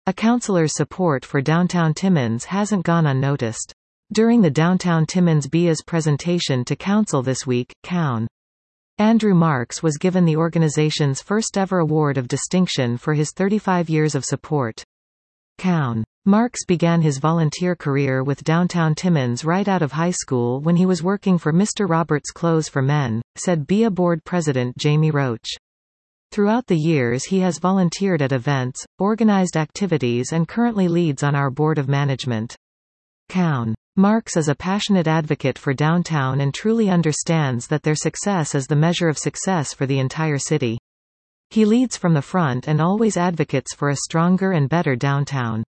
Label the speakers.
Speaker 1: A councillor's support for Downtown Timmins hasn't gone unnoticed. During the Downtown Timmins BIA's presentation to Council this week, Coun. Andrew Marks was given the organization's first-ever award of distinction for his 35 years of support. Coun. Marks began his volunteer career with Downtown Timmins right out of high school when he was working for Mr. Roberts Clothes for Men, said BIA board president Jamie Roach. Throughout the years he has volunteered at events, organized activities and currently leads on our board of management. Coun. Marks is a passionate advocate for downtown and truly understands that their success is the measure of success for the entire city. He leads from the front and always advocates for a stronger and better downtown.